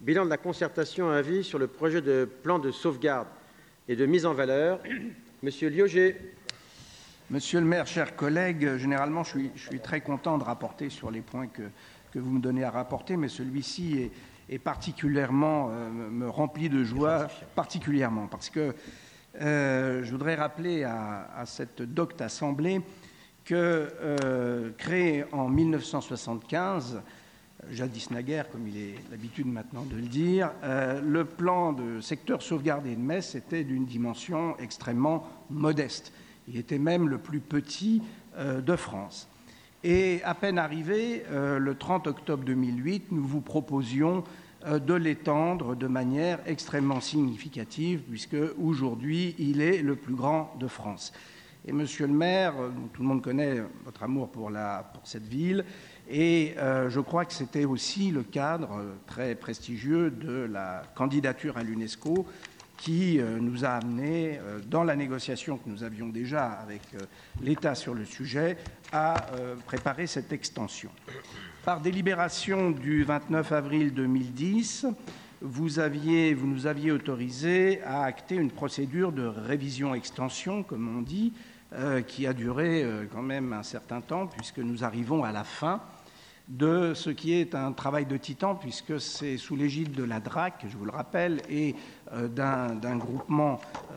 Bilan de la concertation à avis sur le projet de plan de sauvegarde et de mise en valeur. Monsieur Liogé. Monsieur le maire, chers collègues, généralement, je suis très content de rapporter sur les points que vous me donnez à rapporter, mais celui-ci est particulièrement, me remplit de joie, particulièrement, parce que je voudrais rappeler à cette docte assemblée que, créée en 1975, jadis naguère, comme il est l'habitude maintenant de le dire, le plan de secteur sauvegardé de Metz était d'une dimension extrêmement modeste. Il était même le plus petit de France. Et à peine arrivé, le 30 octobre 2008, nous vous proposions de l'étendre de manière extrêmement significative, puisque aujourd'hui, il est le plus grand de France. Et monsieur le maire, tout le monde connaît votre amour pour cette ville, et je crois que c'était aussi le cadre très prestigieux de la candidature à l'UNESCO qui nous a amenés, dans la négociation que nous avions déjà avec l'État sur le sujet, à préparer cette extension. Par délibération du 29 avril 2010, vous nous aviez autorisé à acter une procédure de révision-extension, comme on dit, qui a duré quand même un certain temps, puisque nous arrivons à la fin de ce qui est un travail de titan, puisque c'est sous l'égide de la DRAC, je vous le rappelle, et d'un groupement,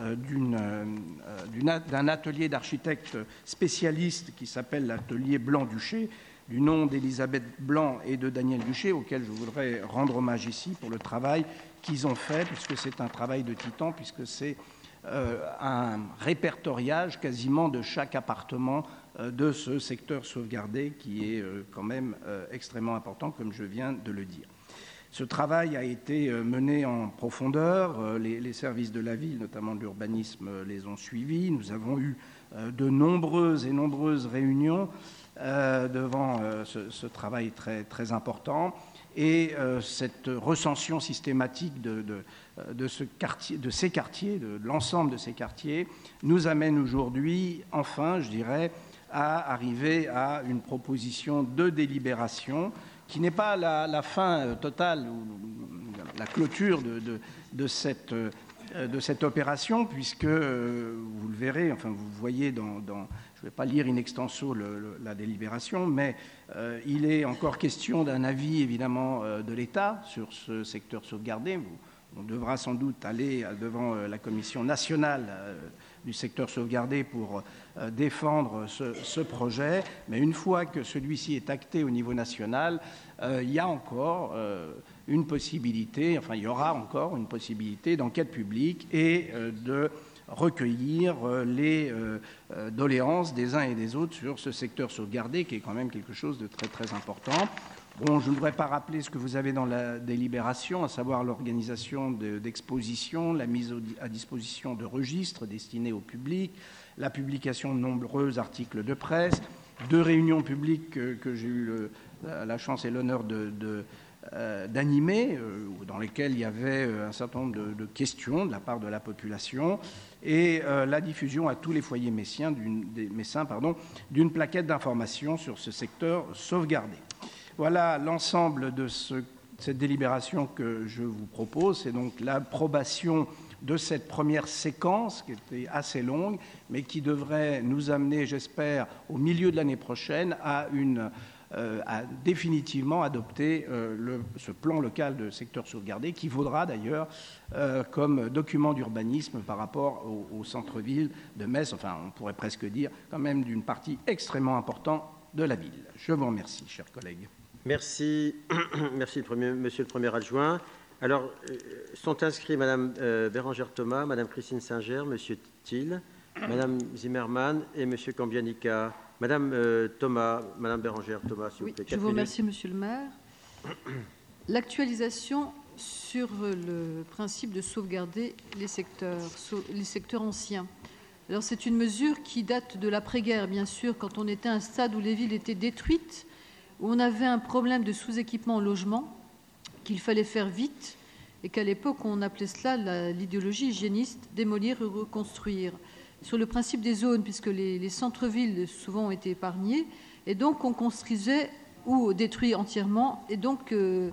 d'un atelier d'architectes spécialistes qui s'appelle l'atelier Blanc-Duché, du nom d'Elisabeth Blanc et de Daniel Duché, auquel je voudrais rendre hommage ici pour le travail qu'ils ont fait, puisque c'est un travail de titan, puisque c'est un répertoriage quasiment de chaque appartement de ce secteur sauvegardé qui est quand même extrêmement important, comme je viens de le dire. Ce travail a été mené en profondeur. Les services de la ville, notamment de l'urbanisme, les ont suivis. Nous avons eu de nombreuses réunions devant ce travail très, très important. Et cette recension systématique de ces quartiers, de l'ensemble de ces quartiers, nous amène aujourd'hui, enfin, je dirais, à arriver à une proposition de délibération qui n'est pas la fin totale ou la clôture de cette opération, puisque vous le verrez, enfin vous voyez je ne vais pas lire in extenso la délibération, mais il est encore question d'un avis évidemment de l'État sur ce secteur sauvegardé. On devra sans doute aller devant la commission nationale du secteur sauvegardé pour défendre ce projet, mais une fois que celui-ci est acté au niveau national, il y a encore une possibilité, enfin il y aura encore une possibilité d'enquête publique et de recueillir les doléances des uns et des autres sur ce secteur sauvegardé qui est quand même quelque chose de très très important. Bon, je ne voudrais pas rappeler ce que vous avez dans la délibération, à savoir l'organisation d'expositions, la mise à disposition de registres destinés au public, la publication de nombreux articles de presse, 2 réunions publiques que j'ai eu la chance et l'honneur d'animer, dans lesquelles il y avait un certain nombre de questions de la part de la population, et la diffusion à tous les foyers messins d'une plaquette d'information sur ce secteur sauvegardé. Voilà l'ensemble de cette délibération que je vous propose. C'est donc l'approbation de cette première séquence qui était assez longue, mais qui devrait nous amener, j'espère, au milieu de l'année prochaine à définitivement adopter ce plan local de secteur sauvegardé qui vaudra d'ailleurs comme document d'urbanisme par rapport au centre-ville de Metz, enfin on pourrait presque dire quand même d'une partie extrêmement importante de la ville. Je vous remercie, chers collègues. Merci, merci monsieur le Premier adjoint. Alors, sont inscrits Madame Bérangère Thomas, Madame Christine Singer, Monsieur Thiel, Madame Zimmermann et Monsieur Cambianica. Madame Thomas, Madame Bérangère Thomas, s'il vous plaît. Je vous remercie, Monsieur le maire. L'actualisation sur le principe de sauvegarder les secteurs anciens. Alors, c'est une mesure qui date de l'après-guerre, bien sûr, quand on était à un stade où les villes étaient détruites, où on avait un problème de sous-équipement en logement, qu'il fallait faire vite, et qu'à l'époque, on appelait cela l'idéologie hygiéniste, démolir et reconstruire. Sur le principe des zones, puisque les centres-villes souvent ont été épargnés, et donc on construisait ou détruit entièrement, et donc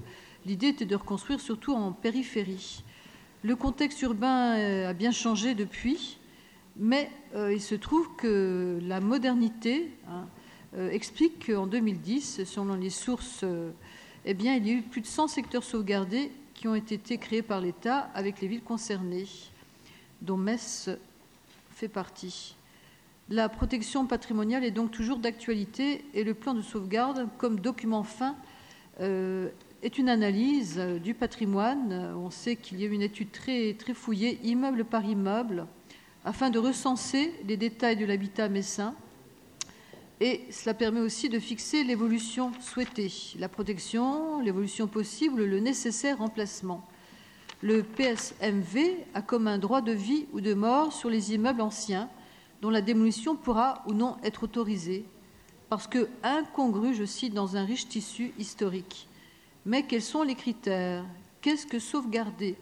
L'idée était de reconstruire surtout en périphérie. Le contexte urbain a bien changé depuis, mais il se trouve que la modernité explique qu'en 2010, selon les sources, il y a eu plus de 100 secteurs sauvegardés qui ont été créés par l'État avec les villes concernées, dont Metz fait partie. La protection patrimoniale est donc toujours d'actualité et le plan de sauvegarde, comme document fin, est une analyse du patrimoine. On sait qu'il y a eu une étude très, très fouillée, immeuble par immeuble, afin de recenser les détails de l'habitat messin. Et cela permet aussi de fixer l'évolution souhaitée, la protection, l'évolution possible, le nécessaire remplacement. Le PSMV a comme un droit de vie ou de mort sur les immeubles anciens dont la démolition pourra ou non être autorisée, parce que incongru, je cite, dans un riche tissu historique. Mais quels sont les critères? Qu'est-ce que sauvegarder?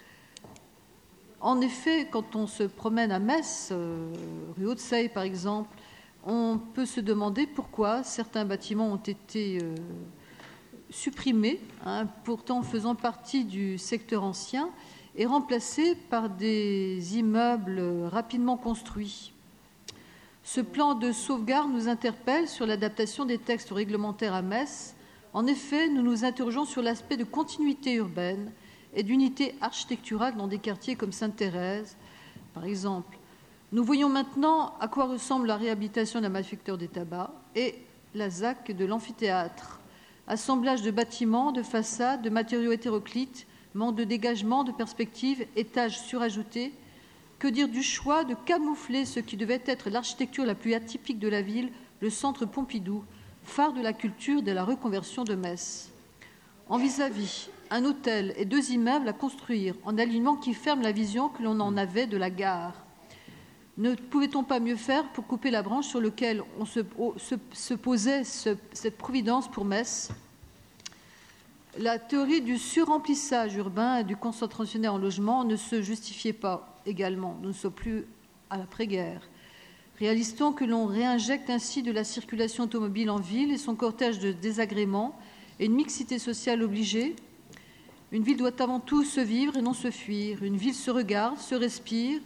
En effet, quand on se promène à Metz, rue Haute-Seille par exemple, on peut se demander pourquoi certains bâtiments ont été supprimés, pourtant faisant partie du secteur ancien, et remplacés par des immeubles rapidement construits. Ce plan de sauvegarde nous interpelle sur l'adaptation des textes réglementaires à Metz. En effet, nous nous interrogeons sur l'aspect de continuité urbaine et d'unité architecturale dans des quartiers comme Sainte-Thérèse, par exemple. Nous voyons maintenant à quoi ressemble la réhabilitation d'un malfecteur des tabacs et la ZAC de l'amphithéâtre. Assemblage de bâtiments, de façades, de matériaux hétéroclites, manque de dégagement, de perspective, étages surajoutés. Que dire du choix de camoufler ce qui devait être l'architecture la plus atypique de la ville, le centre Pompidou, phare de la culture de la reconversion de Metz. En vis-à-vis, un hôtel et 2 immeubles à construire en alignement qui ferme la vision que l'on en avait de la gare. Ne pouvait-on pas mieux faire pour couper la branche sur laquelle on se posait cette providence pour Metz? La théorie du surremplissage urbain et du concentrationnaire en logement ne se justifiait pas également. Nous ne sommes plus à l'après-guerre. Réalise-t-on que l'on réinjecte ainsi de la circulation automobile en ville et son cortège de désagréments et une mixité sociale obligée? Une ville doit avant tout se vivre et non se fuir. Une ville se regarde, se respire,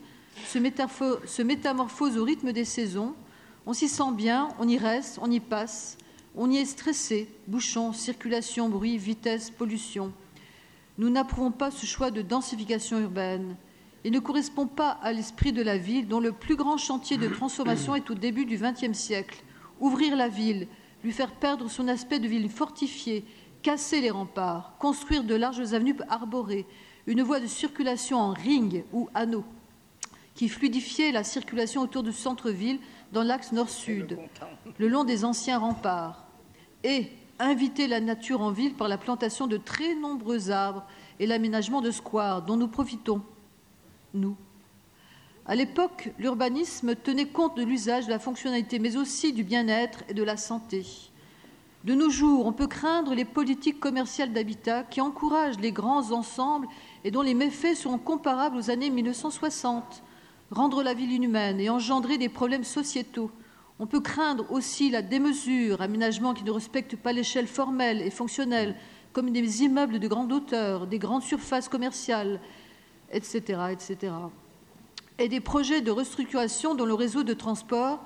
se métamorphose au rythme des saisons. On s'y sent bien, on y reste, on y passe. On y est stressé, bouchons, circulation, bruit, vitesse, pollution. Nous n'approuvons pas ce choix de densification urbaine. Il ne correspond pas à l'esprit de la ville dont le plus grand chantier de transformation est au début du XXe siècle. Ouvrir la ville, lui faire perdre son aspect de ville fortifiée, casser les remparts, construire de larges avenues arborées, une voie de circulation en ring ou anneau qui fluidifiait la circulation autour du centre-ville dans l'axe nord-sud, le long des anciens remparts, et inviter la nature en ville par la plantation de très nombreux arbres et l'aménagement de squares dont nous profitons, nous. À l'époque, l'urbanisme tenait compte de l'usage, de la fonctionnalité, mais aussi du bien-être et de la santé. De nos jours, on peut craindre les politiques commerciales d'habitat qui encouragent les grands ensembles et dont les méfaits seront comparables aux années 1960. Rendre la ville inhumaine et engendrer des problèmes sociétaux. On peut craindre aussi la démesure, aménagement qui ne respecte pas l'échelle formelle et fonctionnelle, comme des immeubles de grande hauteur, des grandes surfaces commerciales, etc., etc. Et des projets de restructuration dont le réseau de transport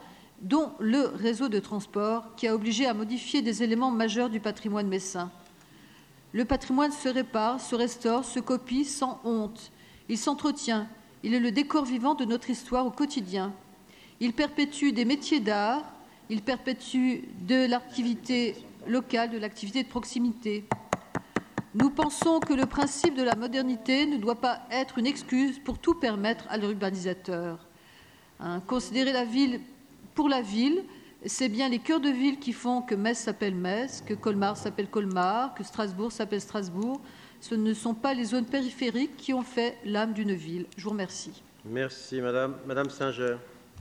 qui a obligé à modifier des éléments majeurs du patrimoine messin. Le patrimoine se répare, se restaure, se copie sans honte. Il s'entretient. Il est le décor vivant de notre histoire au quotidien. Il perpétue des métiers d'art, il perpétue de l'activité locale, de l'activité de proximité. Nous pensons que le principe de la modernité ne doit pas être une excuse pour tout permettre à l'urbanisateur. Considérer la ville pour la ville, c'est bien les cœurs de ville qui font que Metz s'appelle Metz, que Colmar s'appelle Colmar, que Strasbourg s'appelle Strasbourg. Ce ne sont pas les zones périphériques qui ont fait l'âme d'une ville. Je vous remercie. Merci, madame. Madame Singer.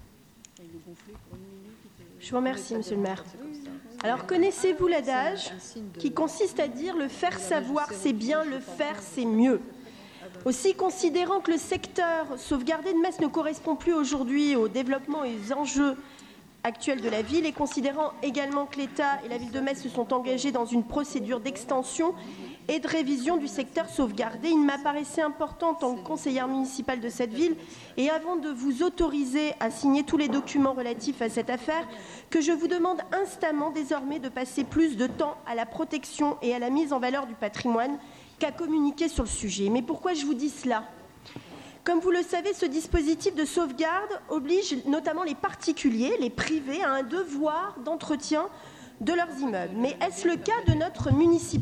Je vous remercie, monsieur le maire. Alors, connaissez-vous l'adage qui consiste à dire « le faire savoir, c'est bien, le faire, c'est mieux ». Aussi, considérant que le secteur sauvegardé de Metz ne correspond plus aujourd'hui au développement et aux enjeux actuels de la ville, et considérant également que l'État et la ville de Metz se sont engagés dans une procédure d'extension et de révision du secteur sauvegardé. Il m'apparaissait important en tant que conseillère municipale de cette ville et avant de vous autoriser à signer tous les documents relatifs à cette affaire, que je vous demande instamment désormais de passer plus de temps à la protection et à la mise en valeur du patrimoine qu'à communiquer sur le sujet. Mais pourquoi je vous dis cela ? Comme vous le savez, ce dispositif de sauvegarde oblige notamment les particuliers, les privés, à un devoir d'entretien de leurs immeubles. Mais est-ce le cas de notre municipalité ?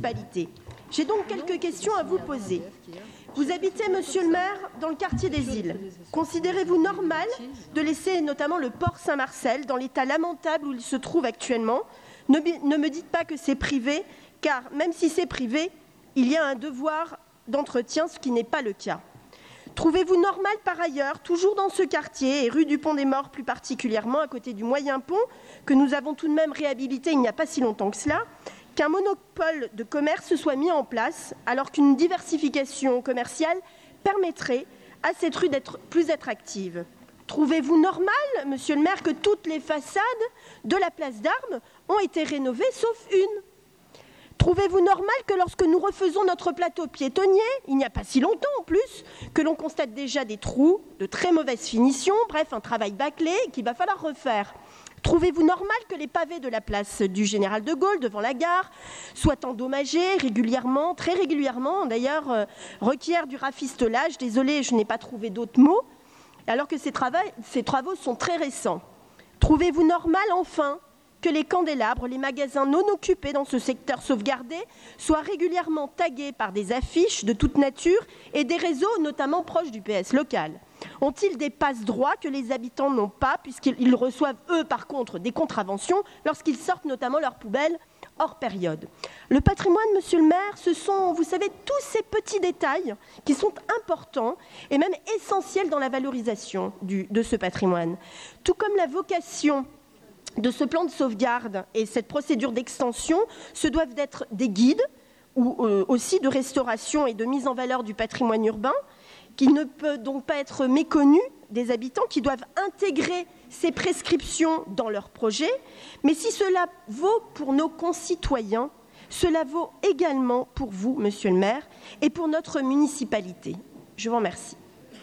J'ai donc quelques questions à vous poser. Vous habitez, monsieur le maire, dans le quartier des Îles. Considérez-vous normal de laisser notamment le port Saint-Marcel dans l'état lamentable où il se trouve actuellement ? Ne me dites pas que c'est privé, car même si c'est privé, il y a un devoir d'entretien, ce qui n'est pas le cas. Trouvez-vous normal par ailleurs, toujours dans ce quartier, et rue du Pont-des-Morts plus particulièrement, à côté du Moyen Pont, que nous avons tout de même réhabilité il n'y a pas si longtemps que cela, qu'un monopole de commerce soit mis en place, alors qu'une diversification commerciale permettrait à cette rue d'être plus attractive ? Trouvez-vous normal, monsieur le maire, que toutes les façades de la place d'Armes ont été rénovées, sauf une ? Trouvez-vous normal que lorsque nous refaisons notre plateau piétonnier, il n'y a pas si longtemps en plus, que l'on constate déjà des trous, de très mauvaise finition, bref, un travail bâclé qu'il va falloir refaire ? Trouvez-vous normal que les pavés de la place du Général de Gaulle, devant la gare, soient endommagés régulièrement, très régulièrement, d'ailleurs, requièrent du rafistolage ? Désolée, je n'ai pas trouvé d'autres mots, alors que ces travaux sont très récents. Trouvez-vous normal, enfin, que les candélabres, les magasins non occupés dans ce secteur sauvegardé soient régulièrement tagués par des affiches de toute nature et des réseaux notamment proches du PS local ? Ont-ils des passe-droits que les habitants n'ont pas, puisqu'ils reçoivent, eux, par contre, des contraventions lorsqu'ils sortent notamment leurs poubelles hors période ? Le patrimoine, monsieur le maire, ce sont, vous savez, tous ces petits détails qui sont importants et même essentiels dans la valorisation de ce patrimoine. Tout comme la vocation de ce plan de sauvegarde et cette procédure d'extension se doivent d'être des guides ou aussi de restauration et de mise en valeur du patrimoine urbain, qui ne peut donc pas être méconnu des habitants, qui doivent intégrer ces prescriptions dans leurs projets. Mais si cela vaut pour nos concitoyens, cela vaut également pour vous, monsieur le maire, et pour notre municipalité. Je vous remercie.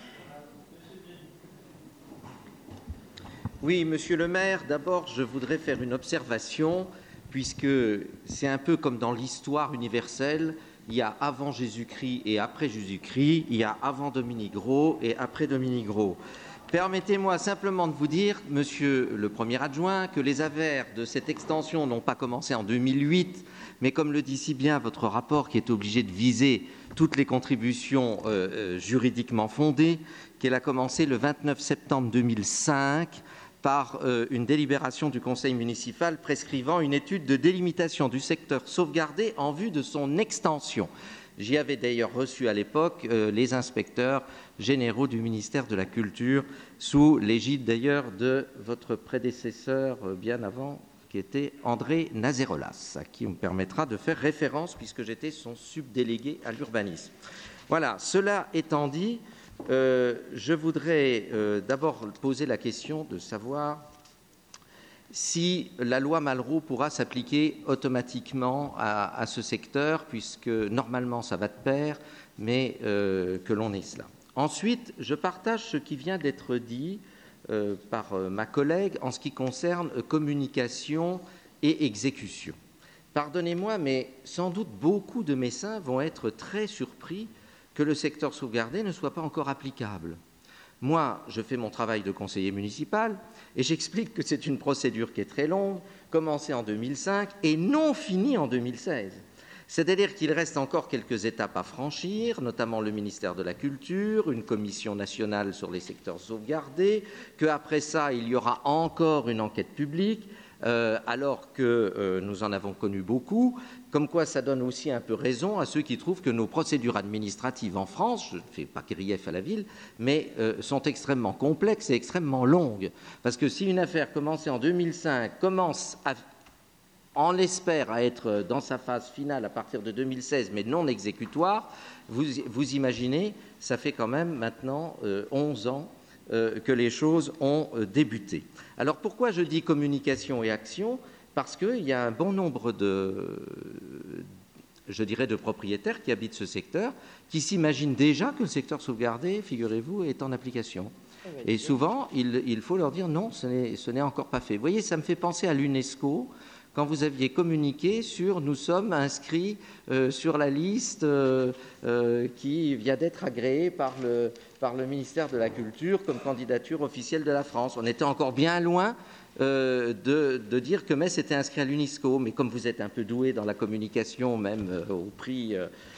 Oui, monsieur le maire, d'abord, je voudrais faire une observation, puisque c'est un peu comme dans l'histoire universelle, il y a avant Jésus-Christ et après Jésus-Christ, il y a avant Dominique Gros et après Dominique Gros. Permettez-moi simplement de vous dire, monsieur le premier adjoint, que les affaires de cette extension n'ont pas commencé en 2008, mais comme le dit si bien votre rapport, qui est obligé de viser toutes les contributions juridiquement fondées, qu'elle a commencé le 29 septembre 2005 par une délibération du conseil municipal prescrivant une étude de délimitation du secteur sauvegardé en vue de son extension. J'y avais d'ailleurs reçu à l'époque les inspecteurs généraux du ministère de la Culture, sous l'égide d'ailleurs de votre prédécesseur bien avant, qui était André Nazerolas, à qui on me permettra de faire référence puisque j'étais son subdélégué à l'urbanisme. Voilà, cela étant dit, je voudrais d'abord poser la question de savoir si la loi Malraux pourra s'appliquer automatiquement à ce secteur, puisque normalement ça va de pair, mais que l'on est cela. Ensuite, je partage ce qui vient d'être dit par ma collègue en ce qui concerne communication et exécution. Pardonnez-moi, mais sans doute beaucoup de médecins vont être très surpris que le secteur sauvegardé ne soit pas encore applicable. Moi, je fais mon travail de conseiller municipal et j'explique que c'est une procédure qui est très longue, commencée en 2005 et non finie en 2016. C'est-à-dire qu'il reste encore quelques étapes à franchir, notamment le ministère de la Culture, une commission nationale sur les secteurs sauvegardés, qu'après ça, il y aura encore une enquête publique, alors que nous en avons connu beaucoup, comme quoi ça donne aussi un peu raison à ceux qui trouvent que nos procédures administratives en France, je ne fais pas grief à la ville, mais sont extrêmement complexes et extrêmement longues. Parce que si une affaire commencée en 2005 commence on l'espère à être dans sa phase finale à partir de 2016, mais non exécutoire, vous imaginez, ça fait quand même maintenant 11 ans que les choses ont débuté. Alors pourquoi je dis communication et action ? Parce qu'il y a un bon nombre je dirais, de propriétaires qui habitent ce secteur, qui s'imaginent déjà que le secteur sauvegardé, figurez-vous, est en application. Et souvent, il faut leur dire non, ce n'est encore pas fait. Vous voyez, ça me fait penser à l'UNESCO, quand vous aviez communiqué sur « nous sommes inscrits sur la liste qui vient d'être agréée par le ministère de la Culture comme candidature officielle de la France ». On était encore bien loin de dire que Metz était inscrit à l'UNESCO. Mais comme vous êtes un peu doué dans la communication, même au prix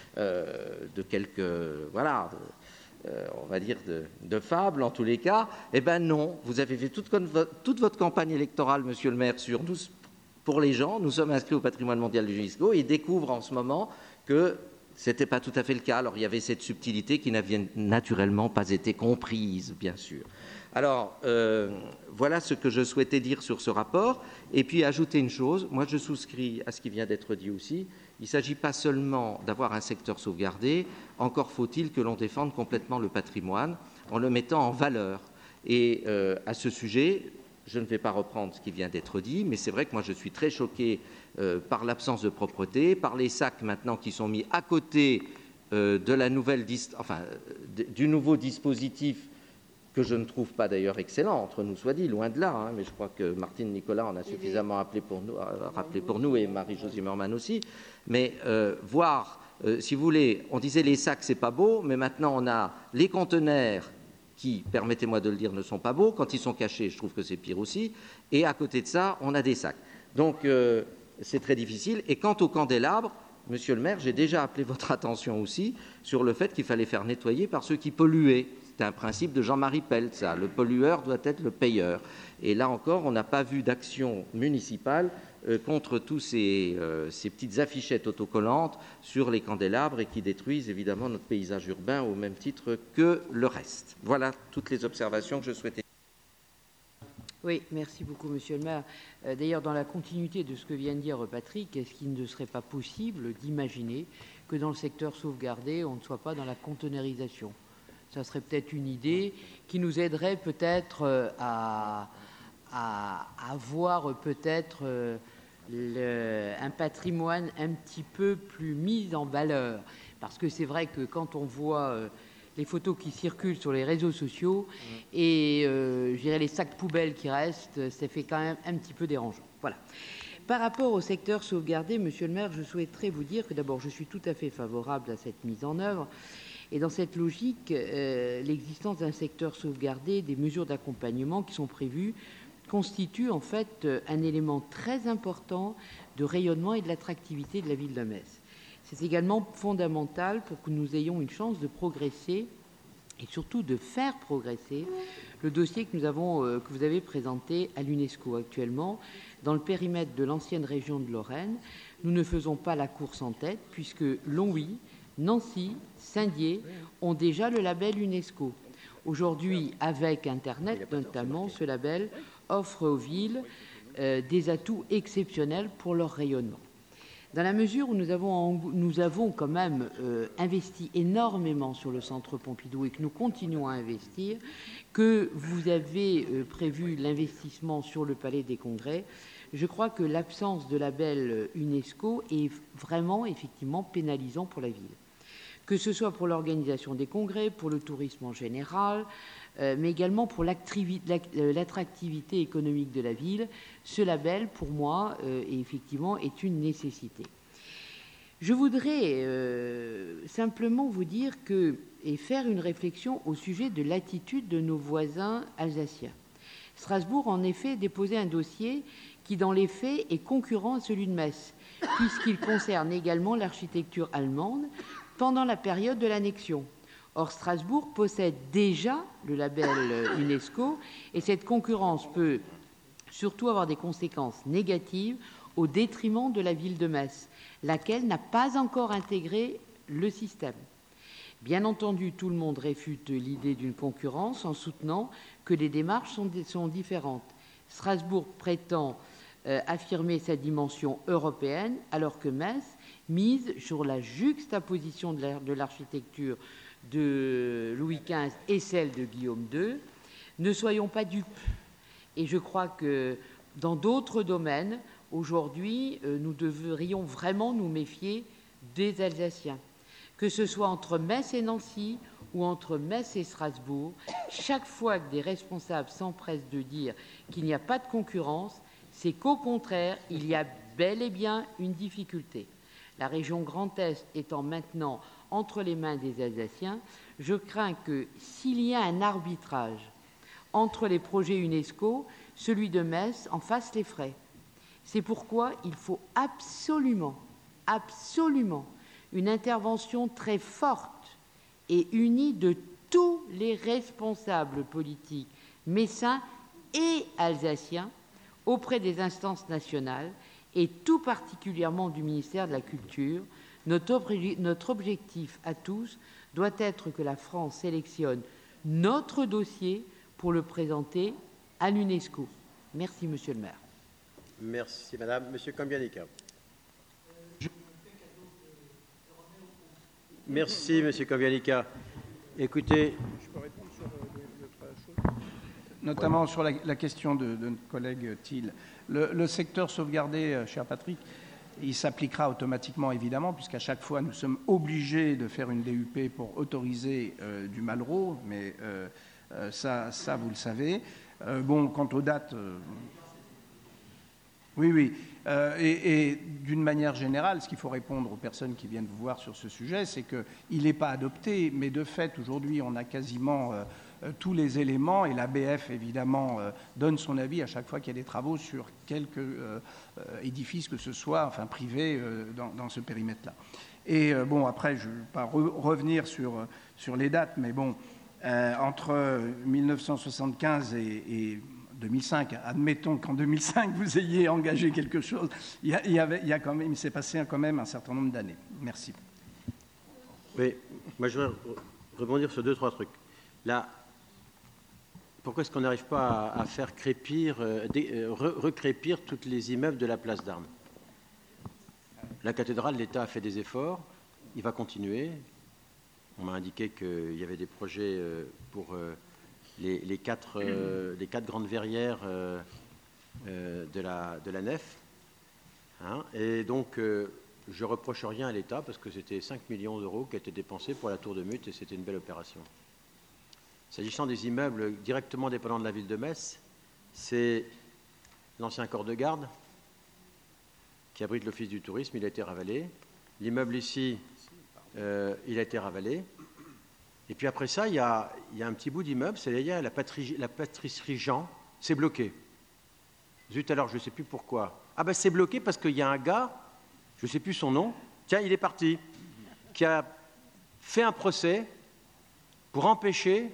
de quelques... voilà... on va dire, de fable en tous les cas, eh bien non, vous avez fait toute votre campagne électorale, monsieur le maire, sur nous, pour les gens, nous sommes inscrits au patrimoine mondial de l'UNESCO et découvrent en ce moment que ce n'était pas tout à fait le cas. Alors il y avait cette subtilité qui n'avait naturellement pas été comprise, bien sûr. Alors, voilà ce que je souhaitais dire sur ce rapport. Et puis ajouter une chose, moi je souscris à ce qui vient d'être dit aussi. Il ne s'agit pas seulement d'avoir un secteur sauvegardé, encore faut-il que l'on défende complètement le patrimoine en le mettant en valeur. Et à ce sujet, je ne vais pas reprendre ce qui vient d'être dit, mais c'est vrai que moi je suis très choqué par l'absence de propreté, par les sacs maintenant qui sont mis à côté de la nouvelle, du nouveau dispositif que je ne trouve pas d'ailleurs excellent, entre nous soit dit, loin de là, hein, mais je crois que Martine Nicolas en a suffisamment rappelé pour nous et Marie-Jo Zimmermann aussi, mais voir, si vous voulez, on disait les sacs c'est pas beau, mais maintenant on a les conteneurs qui, permettez-moi de le dire, ne sont pas beaux, quand ils sont cachés, je trouve que c'est pire aussi, et à côté de ça, on a des sacs. Donc c'est très difficile, et quant au candélabre, monsieur le maire, j'ai déjà appelé votre attention aussi sur le fait qu'il fallait faire nettoyer par ceux qui polluaient. C'est un principe de Jean-Marie Pelt, ça. Le pollueur doit être le payeur. Et là encore, on n'a pas vu d'action municipale contre tous ces petites affichettes autocollantes sur les candélabres et qui détruisent évidemment notre paysage urbain au même titre que le reste. Voilà toutes les observations que je souhaitais. Oui, merci beaucoup, monsieur le maire. D'ailleurs, dans la continuité de ce que vient de dire Patrick, est-ce qu'il ne serait pas possible d'imaginer que dans le secteur sauvegardé, on ne soit pas dans la conteneurisation ? Ça serait peut-être une idée qui nous aiderait peut-être à avoir peut-être un patrimoine un petit peu plus mis en valeur. Parce que c'est vrai que quand on voit les photos qui circulent sur les réseaux sociaux et je dirais les sacs poubelles qui restent, ça fait quand même un petit peu dérangeant. Voilà. Par rapport au secteur sauvegardé, monsieur le maire, je souhaiterais vous dire que d'abord, je suis tout à fait favorable à cette mise en œuvre. Et dans cette logique, l'existence d'un secteur sauvegardé, des mesures d'accompagnement qui sont prévues, constitue en fait un élément très important de rayonnement et de l'attractivité de la ville de Metz. C'est également fondamental pour que nous ayons une chance de progresser et surtout de faire progresser le dossier que vous avez présenté à l'UNESCO actuellement. Dans le périmètre de l'ancienne région de Lorraine, nous ne faisons pas la course en tête puisque Longwy, Nancy, Saint-Dié ont déjà le label UNESCO. Aujourd'hui, avec Internet notamment, ce label offre aux villes des atouts exceptionnels pour leur rayonnement. Dans la mesure où nous avons quand même investi énormément sur le Centre Pompidou et que nous continuons à investir, que vous avez prévu l'investissement sur le Palais des Congrès, je crois que l'absence de label UNESCO est vraiment, effectivement, pénalisant pour la ville. Que ce soit pour l'organisation des congrès, pour le tourisme en général, mais également pour l'attractivité économique de la ville, ce label, pour moi, effectivement, est une nécessité. Je voudrais simplement vous dire et faire une réflexion au sujet de l'attitude de nos voisins alsaciens. Strasbourg, en effet, déposait un dossier qui, dans les faits, est concurrent à celui de Metz, puisqu'il concerne également l'architecture allemande pendant la période de l'annexion. Or, Strasbourg possède déjà le label UNESCO et cette concurrence peut surtout avoir des conséquences négatives au détriment de la ville de Metz, laquelle n'a pas encore intégré le système. Bien entendu, tout le monde réfute l'idée d'une concurrence en soutenant que les démarches sont différentes. Strasbourg prétend affirmer sa dimension européenne, alors que Metz mise sur la juxtaposition de l'architecture de Louis XV et celle de Guillaume II. Ne soyons pas dupes. Et je crois que dans d'autres domaines, aujourd'hui, nous devrions vraiment nous méfier des Alsaciens. Que ce soit entre Metz et Nancy ou entre Metz et Strasbourg, chaque fois que des responsables s'empressent de dire qu'il n'y a pas de concurrence, c'est qu'au contraire, il y a bel et bien une difficulté. La région Grand Est étant maintenant entre les mains des Alsaciens, je crains que s'il y a un arbitrage entre les projets UNESCO, celui de Metz en fasse les frais. C'est pourquoi il faut absolument une intervention très forte et unie de tous les responsables politiques messins et alsaciens auprès des instances nationales et tout particulièrement du ministère de la Culture. Notre objectif à tous doit être que la France sélectionne notre dossier pour le présenter à l'UNESCO. Merci, Monsieur le maire. Merci, Madame. Monsieur Cambianica. Merci, Monsieur Cambianica. Écoutez... Je peux répondre sur l'autre chose, notamment sur la question de notre collègue Thiel. Le secteur sauvegardé, cher Patrick, il s'appliquera automatiquement, évidemment, puisqu'à chaque fois, nous sommes obligés de faire une DUP pour autoriser du Malraux, mais ça, vous le savez. Bon, quant aux dates... Oui. Et d'une manière générale, ce qu'il faut répondre aux personnes qui viennent vous voir sur ce sujet, c'est qu'il n'est pas adopté, mais de fait, aujourd'hui, on a quasiment tous les éléments, et l'ABF, évidemment, donne son avis à chaque fois qu'il y a des travaux sur quelques édifices que ce soit, enfin privés, dans ce périmètre-là. Et bon, après, je ne vais pas revenir sur les dates, mais bon, entre 1975 et 2005, admettons qu'en 2005 vous ayez engagé quelque chose, il s'est passé quand même un certain nombre d'années. Merci. Oui, moi je voudrais rebondir sur 2-3 trucs. Là, pourquoi est-ce qu'on n'arrive pas à faire recrépir tous les immeubles de la place d'Armes? La cathédrale, l'État a fait des efforts, il va continuer. On m'a indiqué qu'il y avait des projets pour... Les quatre grandes verrières de la nef. Hein, et donc, je ne reproche rien à l'État parce que c'était 5 millions d'euros qui étaient dépensés pour la tour de Mute et c'était une belle opération. S'agissant des immeubles directement dépendants de la ville de Metz, c'est l'ancien corps de garde qui abrite l'office du tourisme, il a été ravalé. L'immeuble ici, il a été ravalé. Et puis après ça, il y a un petit bout d'immeuble, c'est-à-dire la pâtisserie Jean, c'est bloqué. Zut alors, je ne sais plus pourquoi. Ah ben c'est bloqué parce qu'il y a un gars, je ne sais plus son nom, tiens, il est parti, qui a fait un procès pour empêcher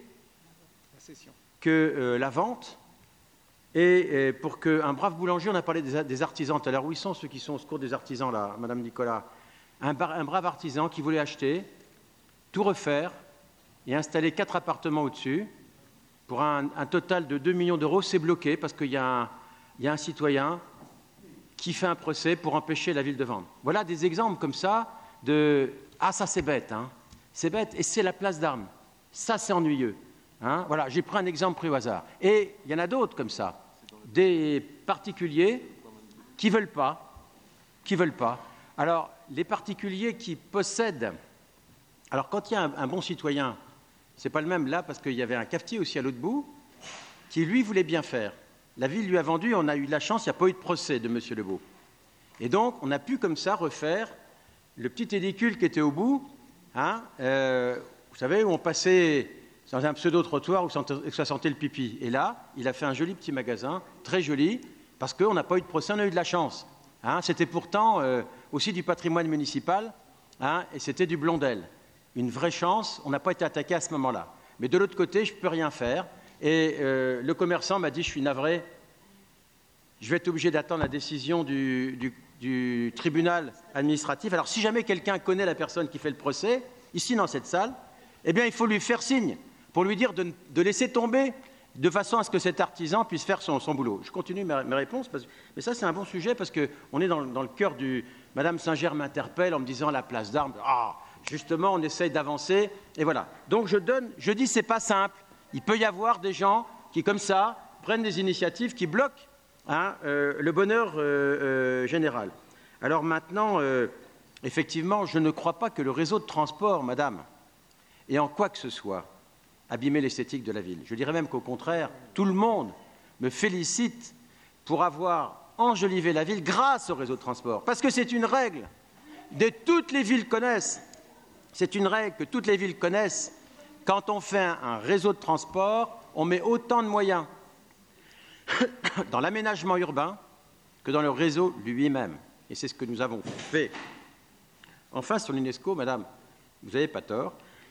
que la vente et pour qu'un brave boulanger, on a parlé des artisans tout à l'heure, où ils sont ceux qui sont au secours des artisans là, Madame Nicolas, un brave artisan qui voulait acheter, tout refaire, et installer 4 appartements au-dessus pour un total de 2 millions d'euros, c'est bloqué parce qu'il y a un citoyen qui fait un procès pour empêcher la ville de vendre. Voilà des exemples comme ça de « Ah, ça c'est bête, hein. C'est bête, et c'est la place d'Armes. Ça c'est ennuyeux. Hein. Voilà, j'ai pris un exemple pris au hasard. Et il y en a d'autres comme ça. Des particuliers qui ne veulent pas. Alors, les particuliers qui possèdent... Alors, quand il y a un bon citoyen... Ce n'est pas le même là, parce qu'il y avait un cafetier aussi à l'autre bout, qui lui voulait bien faire. La ville lui a vendu, on a eu de la chance, il n'y a pas eu de procès de M. Lebeau. Et donc, on a pu comme ça refaire le petit édicule qui était au bout, hein, vous savez, où on passait dans un pseudo-trottoir où ça sentait le pipi. Et là, il a fait un joli petit magasin, très joli, parce qu'on n'a pas eu de procès, on a eu de la chance. Hein. C'était pourtant aussi du patrimoine municipal, hein, et c'était du Blondel. Une vraie chance, on n'a pas été attaqué à ce moment-là. Mais de l'autre côté, je ne peux rien faire. Et le commerçant m'a dit, je suis navré, je vais être obligé d'attendre la décision du tribunal administratif. Alors si jamais quelqu'un connaît la personne qui fait le procès, ici dans cette salle, eh bien il faut lui faire signe pour lui dire de laisser tomber de façon à ce que cet artisan puisse faire son boulot. Je continue mes réponses, mais ça c'est un bon sujet parce qu'on est dans le cœur du... Madame Singer m'interpelle en me disant la place d'Armes. Ah, justement, on essaye d'avancer, et voilà. Donc je dis c'est pas simple. Il peut y avoir des gens qui, comme ça, prennent des initiatives qui bloquent le bonheur général. Alors maintenant, effectivement, je ne crois pas que le réseau de transport, madame, ait en quoi que ce soit abîmé l'esthétique de la ville. Je dirais même qu'au contraire, tout le monde me félicite pour avoir enjolivé la ville grâce au réseau de transport. Parce que c'est une règle que toutes les villes connaissent. C'est une règle que toutes les villes connaissent. Quand on fait un réseau de transport, on met autant de moyens dans l'aménagement urbain que dans le réseau lui-même. Et c'est ce que nous avons fait. Enfin, sur l'UNESCO, madame, vous n'avez pas tort.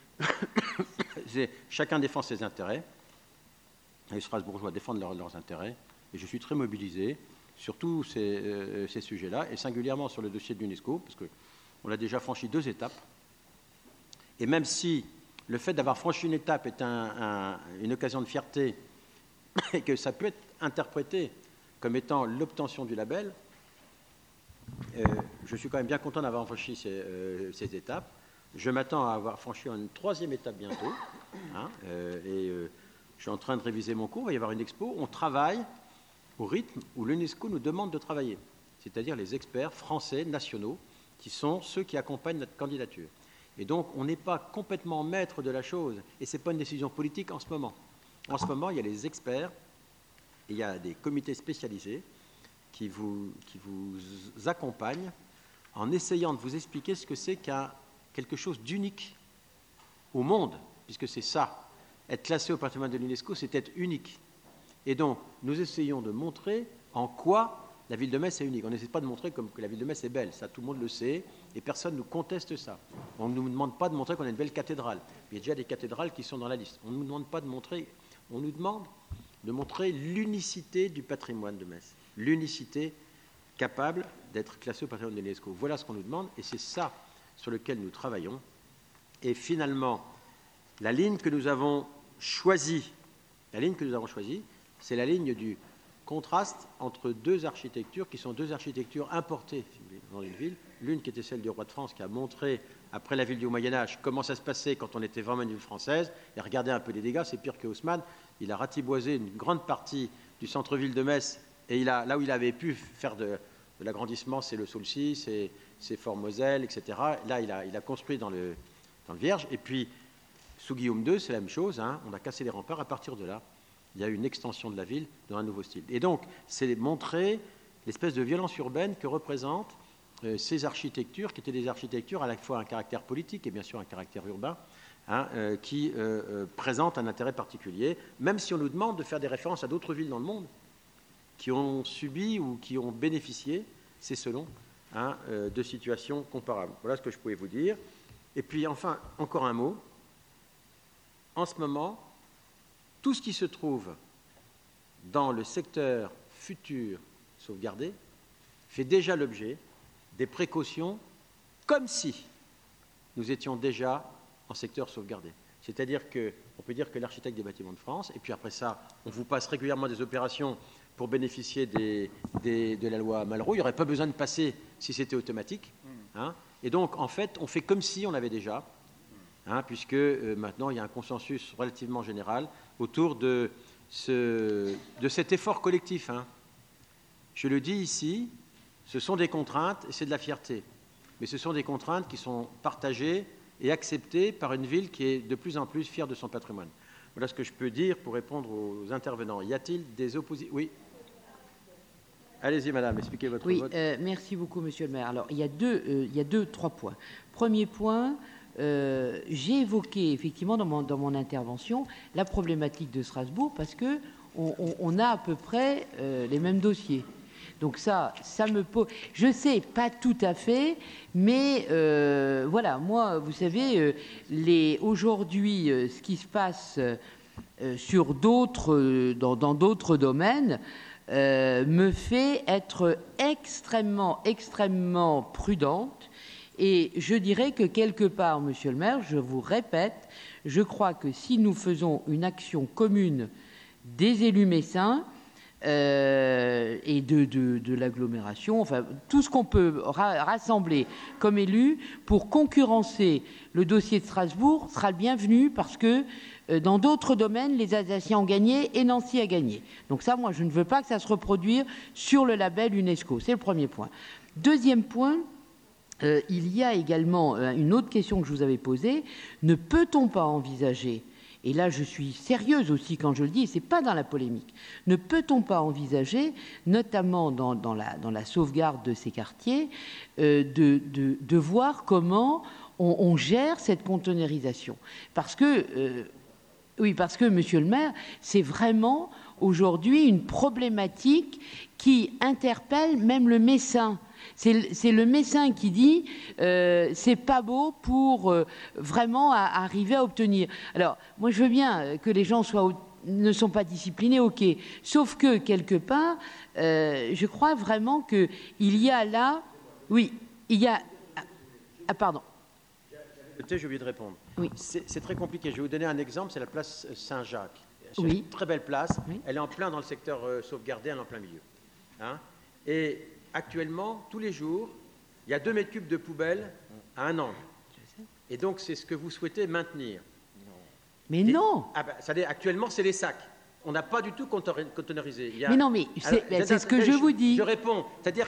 Chacun défend ses intérêts. Les Strasbourgeois défendent leurs intérêts. Et je suis très mobilisé sur tous ces sujets-là, et singulièrement sur le dossier de l'UNESCO, parce qu'on a déjà franchi 2 étapes. Et même si le fait d'avoir franchi une étape est une occasion de fierté, et que ça peut être interprété comme étant l'obtention du label, je suis quand même bien content d'avoir franchi ces étapes. Je m'attends à avoir franchi une 3e étape bientôt. Je suis en train de réviser mon cours. Il va y avoir une expo. On travaille au rythme où l'UNESCO nous demande de travailler, c'est-à-dire les experts français nationaux qui sont ceux qui accompagnent notre candidature. Et donc, on n'est pas complètement maître de la chose, et ce n'est pas une décision politique en ce moment. En ce moment, il y a les experts, et il y a des comités spécialisés qui vous accompagnent en essayant de vous expliquer ce que c'est quelque chose d'unique au monde, puisque c'est ça. Être classé au patrimoine de l'UNESCO, c'est être unique. Et donc, nous essayons de montrer en quoi la ville de Metz est unique. On n'essaie pas de montrer comme que la ville de Metz est belle, ça tout le monde le sait, et personne ne nous conteste ça. On ne nous demande pas de montrer qu'on a une belle cathédrale. Il y a déjà des cathédrales qui sont dans la liste. On ne nous demande pas de montrer, on nous demande de montrer l'unicité du patrimoine de Metz, l'unicité capable d'être classée au patrimoine de l'UNESCO. Voilà ce qu'on nous demande, et c'est ça sur lequel nous travaillons. Et finalement, la ligne que nous avons choisie, c'est la ligne du contraste entre 2 architectures qui sont 2 architectures importées dans une ville. L'une qui était celle du roi de France, qui a montré, après la ville du Moyen-Âge, comment ça se passait quand on était vraiment une ville française. Et regardez un peu les dégâts, c'est pire que Haussmann. Il a ratiboisé une grande partie du centre-ville de Metz. Et là où il avait pu faire de l'agrandissement, c'est le Saulcy, c'est Fort-Moselle, etc. Là, il a construit dans le Vierge. Et puis, sous Guillaume II, c'est la même chose. On a cassé les remparts. À partir de là, il y a eu une extension de la ville dans un nouveau style. Et donc, c'est montrer l'espèce de violence urbaine que représentent ces architectures, qui étaient des architectures à la fois un caractère politique et bien sûr un caractère urbain, qui présentent un intérêt particulier, même si on nous demande de faire des références à d'autres villes dans le monde qui ont subi ou qui ont bénéficié, c'est selon, de situations comparables. Voilà ce que je pouvais vous dire. Et puis enfin, encore un mot. En ce moment, tout ce qui se trouve dans le secteur futur sauvegardé fait déjà l'objet des précautions comme si nous étions déjà en secteur sauvegardé. C'est-à-dire qu'on peut dire que l'architecte des bâtiments de France, et puis après ça, on vous passe régulièrement des opérations pour bénéficier de la loi Malraux. Il n'y aurait pas besoin de passer si c'était automatique. Et donc, en fait, on fait comme si on avait déjà, puisque maintenant, il y a un consensus relativement général autour de cet effort collectif. Je le dis ici, ce sont des contraintes et c'est de la fierté. Mais ce sont des contraintes qui sont partagées et acceptées par une ville qui est de plus en plus fière de son patrimoine. Voilà ce que je peux dire pour répondre aux intervenants. Y a-t-il des oppositions ? Oui. Allez-y, madame, expliquez votre vote. Merci beaucoup, monsieur le maire. Alors, il y a 3 points. Premier point, j'ai évoqué effectivement dans mon intervention la problématique de Strasbourg parce que on a à peu près les mêmes dossiers. Donc ça me pose. Je sais pas tout à fait, mais voilà. Moi, vous savez, aujourd'hui, ce qui se passe sur dans d'autres domaines me fait être extrêmement prudente. Et je dirais que quelque part, monsieur le maire, je vous répète, je crois que si nous faisons une action commune des élus messins et de l'agglomération, enfin tout ce qu'on peut rassembler comme élus pour concurrencer le dossier de Strasbourg sera le bienvenu parce que dans d'autres domaines, les Alsaciens ont gagné et Nancy a gagné. Donc ça, moi, je ne veux pas que ça se reproduise sur le label UNESCO. C'est le premier point. Deuxième point, il y a également une autre question que je vous avais posée. Ne peut-on pas envisager, et là je suis sérieuse aussi quand je le dis, et ce n'est pas dans la polémique, ne peut-on pas envisager, notamment dans la sauvegarde de ces quartiers, de voir comment on gère cette conteneurisation? Parce que, monsieur le maire, c'est vraiment aujourd'hui une problématique qui interpelle même le médecin. C'est le médecin qui dit c'est pas beau pour vraiment arriver à obtenir. Alors, moi, je veux bien que les gens ne sont pas disciplinés, ok. Sauf que, quelque part, je crois vraiment qu'il y a là... Oui, il y a... Ah, pardon. J'ai oublié de répondre. Oui. C'est très compliqué. Je vais vous donner un exemple, c'est la place Saint-Jacques. C'est oui. une très belle place. Oui. Elle est en plein dans le secteur sauvegardé, elle est en plein milieu. Hein? Et actuellement, tous les jours, il y a 2 mètres cubes de poubelle à un angle. Et donc, c'est ce que vous souhaitez maintenir. Mais non. Actuellement, c'est les sacs. On n'a pas du tout conteneurisé. Mais non, mais c'est ce que je vous dis. Je réponds. C'est-à-dire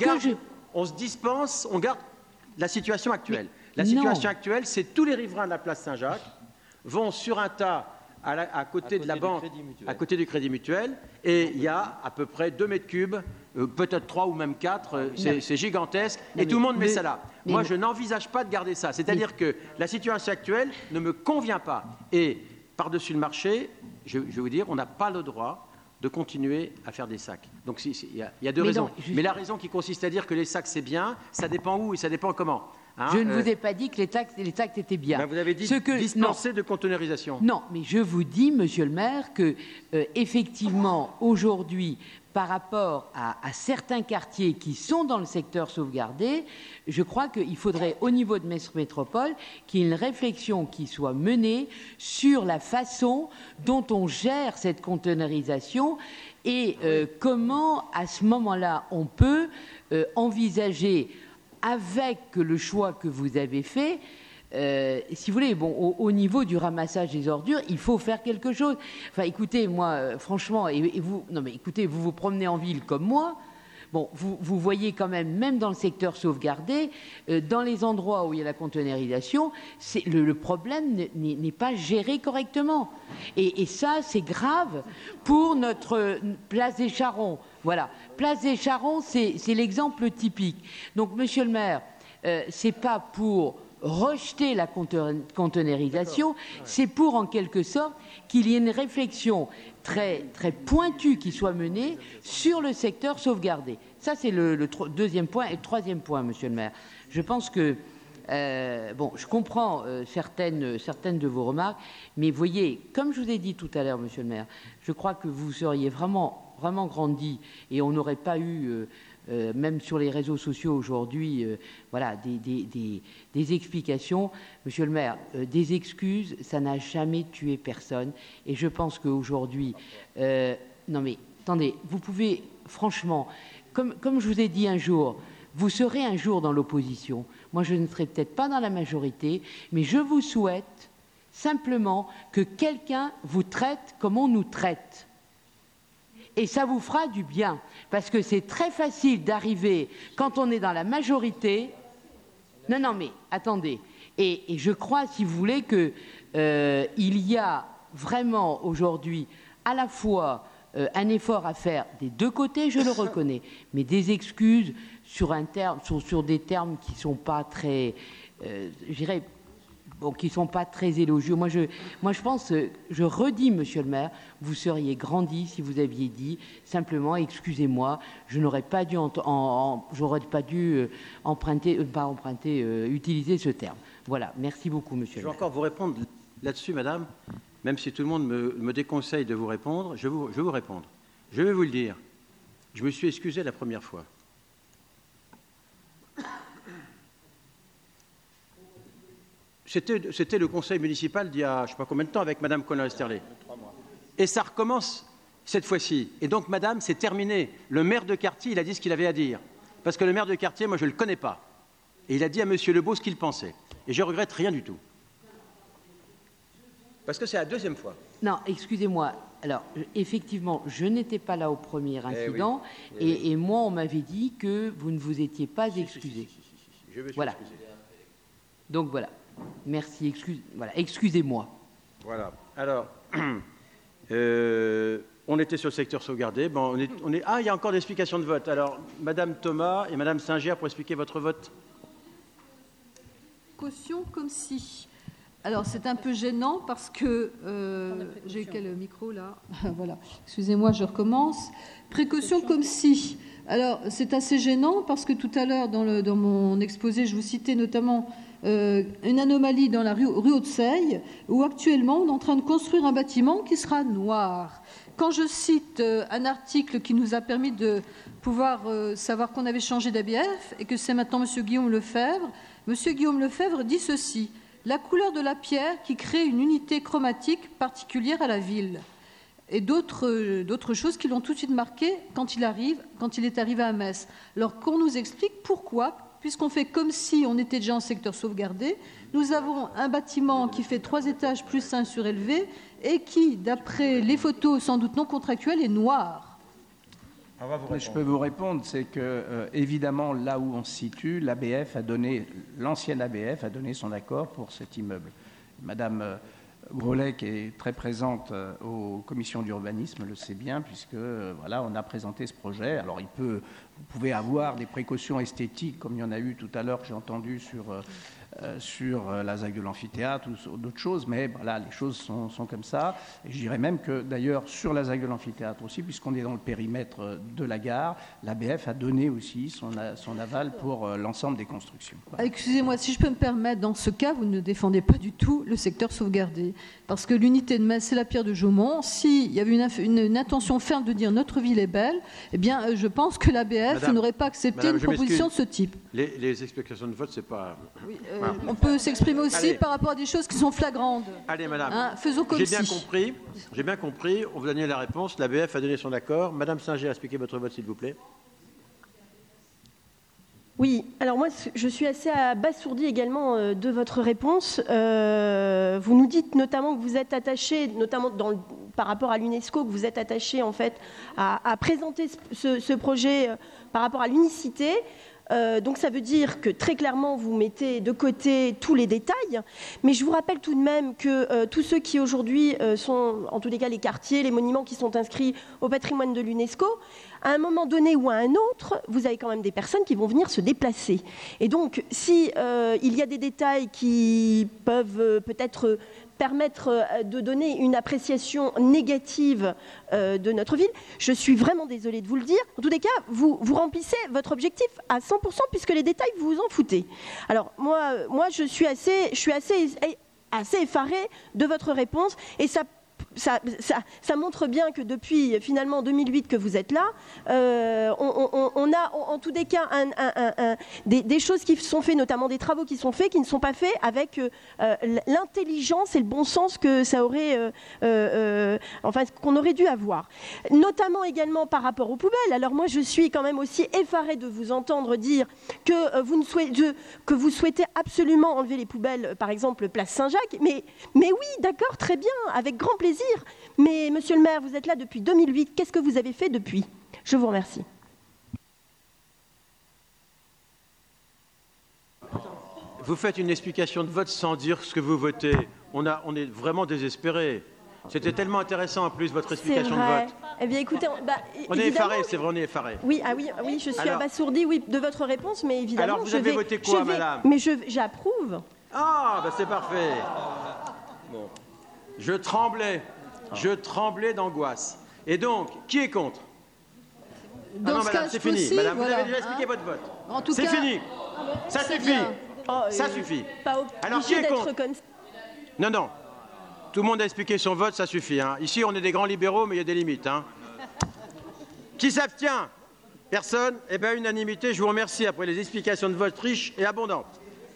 on se dispense, on garde la situation actuelle. La situation actuelle, c'est tous les riverains de la place Saint-Jacques vont sur un tas à côté de la banque, à côté du Crédit Mutuel, et il y a à peu près 2 mètres cubes, peut-être 3 ou même 4, c'est gigantesque, et tout le monde met ça là. Moi, je n'envisage pas de garder ça. C'est-à-dire que la situation actuelle ne me convient pas. Et par-dessus le marché, je vais vous dire, on n'a pas le droit de continuer à faire des sacs. Donc il y a 2 raisons. Mais la raison qui consiste à dire que les sacs, c'est bien, ça dépend où et ça dépend comment. Hein, je ne vous ai pas dit que les sacs étaient bien. Vous avez dit dispenser de conteneurisation. Non, mais je vous dis, monsieur le maire, que effectivement, aujourd'hui, par rapport à certains quartiers qui sont dans le secteur sauvegardé, je crois qu'il faudrait, au niveau de Metz Métropole, qu'il y ait une réflexion qui soit menée sur la façon dont on gère cette conteneurisation et comment, à ce moment-là, on peut envisager, avec le choix que vous avez fait, si vous voulez, bon, au niveau du ramassage des ordures, il faut faire quelque chose. Enfin, écoutez, moi, franchement, et vous, non mais écoutez, vous vous promenez en ville comme moi. Bon, vous voyez quand même dans le secteur sauvegardé, dans les endroits où il y a la conteneurisation, le problème n'est pas géré correctement. Et ça, c'est grave pour notre place des Charrons. Voilà, place des Charrons, c'est l'exemple typique. Donc, monsieur le maire, c'est pas pour rejeter la conteneurisation, c'est pour, en quelque sorte, qu'il y ait une réflexion très, très pointue qui soit menée sur le secteur sauvegardé. Ça, c'est le deuxième point. Et le troisième point, monsieur le maire, je pense que, je comprends certaines de vos remarques, mais voyez, comme je vous ai dit tout à l'heure, monsieur le maire, je crois que vous seriez vraiment, vraiment grandi et on n'aurait pas eu... même sur les réseaux sociaux aujourd'hui, voilà, des explications. Monsieur le maire, des excuses, ça n'a jamais tué personne. Et je pense qu'aujourd'hui... non mais, attendez, vous pouvez, franchement, comme je vous ai dit un jour, vous serez un jour dans l'opposition. Moi, je ne serai peut-être pas dans la majorité, mais je vous souhaite simplement que quelqu'un vous traite comme on nous traite. Et ça vous fera du bien, parce que c'est très facile d'arriver, quand on est dans la majorité... Non, mais attendez. Et je crois, si vous voulez, qu'il y a vraiment aujourd'hui à la fois un effort à faire des deux côtés, je le reconnais, mais des excuses sur des termes qui ne sont pas très... je dirais... Bon, qui ne sont pas très élogieux. Moi, je pense, je redis, monsieur le maire, vous seriez grandi si vous aviez dit simplement, excusez-moi, je n'aurais pas dû, utiliser ce terme. Voilà, merci beaucoup, monsieur le maire. Je vais encore vous répondre là-dessus, madame, même si tout le monde me déconseille de vous répondre, je vais vous répondre. Je vais vous le dire, je me suis excusé la première fois. C'était le conseil municipal d'il y a je ne sais pas combien de temps avec Mme Collin-Esterlé. Et ça recommence cette fois-ci. Et donc, madame, c'est terminé. Le maire de quartier, il a dit ce qu'il avait à dire. Parce que le maire de quartier, moi, je ne le connais pas. Et il a dit à M. Lebeau ce qu'il pensait. Et je ne regrette rien du tout. Parce que c'est la deuxième fois. Non, excusez-moi. Alors, effectivement, je n'étais pas là au premier incident. Et moi, on m'avait dit que vous ne vous étiez pas excusé. je vais voilà. m'excuser. Donc voilà. Merci, excusez-moi. Voilà. Alors, on était sur le secteur sauvegardé. Bon, il y a encore des explications de vote. Alors, Madame Thomas et Madame Singer pour expliquer votre vote. Caution comme si. Alors, c'est un peu gênant parce que... j'ai quel micro, là? Voilà. Excusez-moi, je recommence. Précaution comme si. Alors, c'est assez gênant parce que tout à l'heure, dans mon exposé, je vous citais notamment une anomalie dans la rue Haute-Seille, où actuellement, on est en train de construire un bâtiment qui sera noir. Quand je cite un article qui nous a permis de pouvoir savoir qu'on avait changé d'ABF et que c'est maintenant M. Guillaume Lefebvre, M. Guillaume Lefebvre dit ceci: la couleur de la pierre qui crée une unité chromatique particulière à la ville. Et d'autres choses qui l'ont tout de suite marqué quand il est arrivé à Metz. Alors qu'on nous explique pourquoi, puisqu'on fait comme si on était déjà en secteur sauvegardé, nous avons un bâtiment qui fait 3 étages plus un surélevé et qui, d'après les photos sans doute non contractuelles, est noir. Je peux vous répondre, c'est que évidemment là où on se situe, l'ancienne ABF a donné son accord pour cet immeuble. Madame Grolet, qui est très présente aux commissions d'urbanisme, le sait bien, puisque voilà, on a présenté ce projet. Alors vous pouvez avoir des précautions esthétiques, comme il y en a eu tout à l'heure que j'ai entendu sur la ZAC de l'amphithéâtre ou sur d'autres choses, mais voilà, les choses sont comme ça. Et je dirais même que d'ailleurs sur la ZAC de l'amphithéâtre aussi, puisqu'on est dans le périmètre de la gare, l'ABF a donné aussi son aval pour l'ensemble des constructions. Voilà. Excusez-moi, si je peux me permettre, dans ce cas, vous ne défendez pas du tout le secteur sauvegardé, parce que l'unité de Metz, c'est la pierre de Jaumont. S'il y avait une intention ferme de dire notre ville est belle, eh bien, je pense que l'ABF n'aurait pas accepté une proposition de ce type. Les explications de vote, c'est pas... Oui, on peut s'exprimer aussi par rapport à des choses qui sont flagrantes. Allez, madame. Faisons comme si. J'ai bien compris. On vous a donné la réponse. L'ABF a donné son accord. Madame Singer, expliquez votre vote, s'il vous plaît. Oui, alors moi, je suis assez abasourdie également de votre réponse. Vous nous dites notamment que vous êtes attaché, notamment par rapport à l'UNESCO, que vous êtes attaché en fait à présenter ce projet par rapport à l'unicité. Donc ça veut dire que très clairement vous mettez de côté tous les détails, mais je vous rappelle tout de même que tous ceux qui aujourd'hui sont, en tous les cas les quartiers, les monuments qui sont inscrits au patrimoine de l'UNESCO, à un moment donné ou à un autre, vous avez quand même des personnes qui vont venir se déplacer. Et donc si il y a des détails qui peuvent peut-être permettre de donner une appréciation négative de notre ville. Je suis vraiment désolée de vous le dire. En tous les cas, vous remplissez votre objectif à 100% puisque les détails, vous vous en foutez. Alors, moi je suis assez effarée de votre réponse et ça montre bien que depuis finalement 2008 que vous êtes là, on a en tous les cas des choses qui sont faites, notamment des travaux qui sont faits, qui ne sont pas faits avec l'intelligence et le bon sens que ça aurait, qu'on aurait dû avoir. Notamment également par rapport aux poubelles. Alors moi je suis quand même aussi effarée de vous entendre dire que vous souhaitez absolument enlever les poubelles, par exemple place Saint-Jacques. Mais oui, d'accord, très bien, avec grand plaisir. Mais monsieur le maire, vous êtes là depuis 2008. Qu'est-ce que vous avez fait depuis ? Je vous remercie. Vous faites une explication de vote sans dire ce que vous votez. On est vraiment désespérés. C'était tellement intéressant en plus votre explication de vote. Eh bien écoutez, on est effarés, c'est vrai, on est effarés. Oui, je suis abasourdie de votre réponse, mais évidemment. Alors vous avez voté quoi, madame ? Mais j'approuve. Ah, c'est parfait. Bon. Je tremblais d'angoisse. Et donc, qui est contre ? Dans ce cas, c'est fini. Aussi, madame, voilà, vous avez déjà expliqué votre vote. En tout c'est cas, fini. Ça suffit. Ça suffit. Alors, qui est contre ? Non. Tout le monde a expliqué son vote, ça suffit. Hein. Ici, on est des grands libéraux, mais il y a des limites. Hein. Qui s'abstient ? Personne ? Eh bien, unanimité, je vous remercie après les explications de vote riches et abondantes.